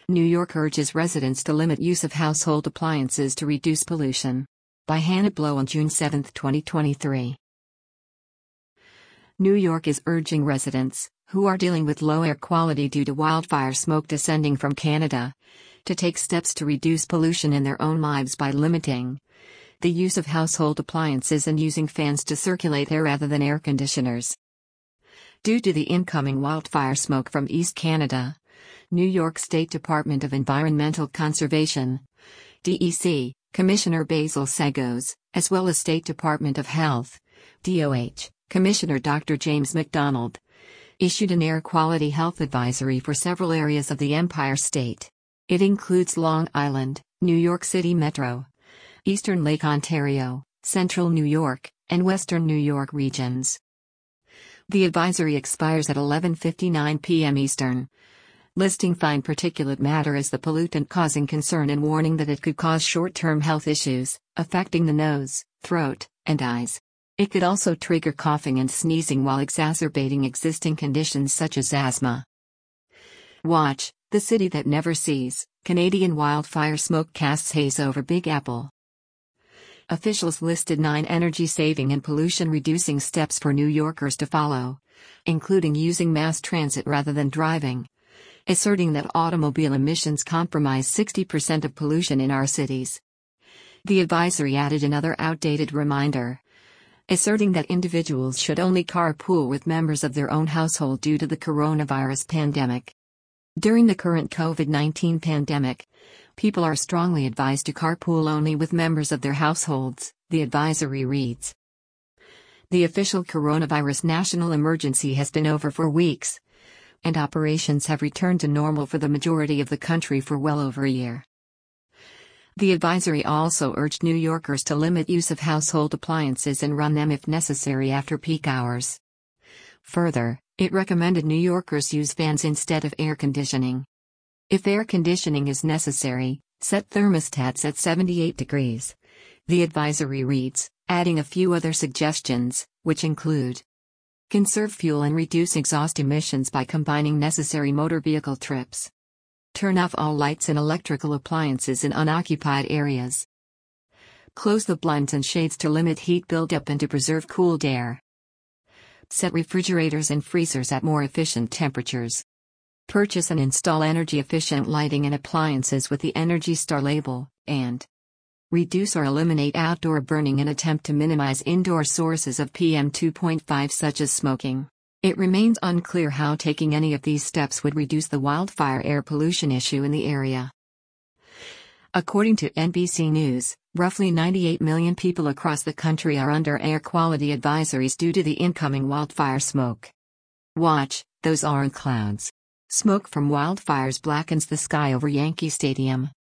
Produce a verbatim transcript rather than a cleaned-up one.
New York urges residents to limit use of household appliances to reduce pollution. By Hannah Blow on June seventh, twenty twenty-three. New York is urging residents, who are dealing with low air quality due to wildfire smoke descending from Canada, to take steps to reduce pollution in their own lives by limiting the use of household appliances and using fans to circulate air rather than air conditioners. Due to the incoming wildfire smoke from East Canada, New York State Department of Environmental Conservation, D E C, Commissioner Basil Seggos, as well as State Department of Health, D O H, Commissioner Doctor James McDonald, issued an air quality health advisory for several areas of the Empire State. It includes Long Island, New York City Metro, Eastern Lake Ontario, Central New York, and Western New York regions. The advisory expires at eleven fifty-nine p m Eastern, listing fine particulate matter as the pollutant causing concern and warning that it could cause short-term health issues, affecting the nose, throat, and eyes. It could also trigger coughing and sneezing while exacerbating existing conditions such as asthma. Watch, The City That Never Sees, Canadian wildfire smoke casts haze over Big Apple. Officials listed nine energy-saving and pollution-reducing steps for New Yorkers to follow, including using mass transit rather than driving, asserting that automobile emissions comprise sixty percent of pollution in our cities. The advisory added another outdated reminder, asserting that individuals should only carpool with members of their own household due to the coronavirus pandemic. During the current COVID nineteen pandemic, people are strongly advised to carpool only with members of their households, the advisory reads. The official coronavirus national emergency has been over for weeks, and operations have returned to normal for the majority of the country for well over a year. The advisory also urged New Yorkers to limit use of household appliances and run them if necessary after peak hours. Further, it recommended New Yorkers use fans instead of air conditioning. If air conditioning is necessary, set thermostats at seventy-eight degrees. The advisory reads, adding a few other suggestions, which include: conserve fuel and reduce exhaust emissions by combining necessary motor vehicle trips. Turn off all lights and electrical appliances in unoccupied areas. Close the blinds and shades to limit heat buildup and to preserve cooled air. Set refrigerators and freezers at more efficient temperatures. Purchase and install energy-efficient lighting and appliances with the Energy Star label, and reduce or eliminate outdoor burning and attempt to minimize indoor sources of P M two point five such as smoking. It remains unclear how taking any of these steps would reduce the wildfire air pollution issue in the area. According to N B C News, roughly ninety-eight million people across the country are under air quality advisories due to the incoming wildfire smoke. Watch, those aren't clouds. Smoke from wildfires blackens the sky over Yankee Stadium.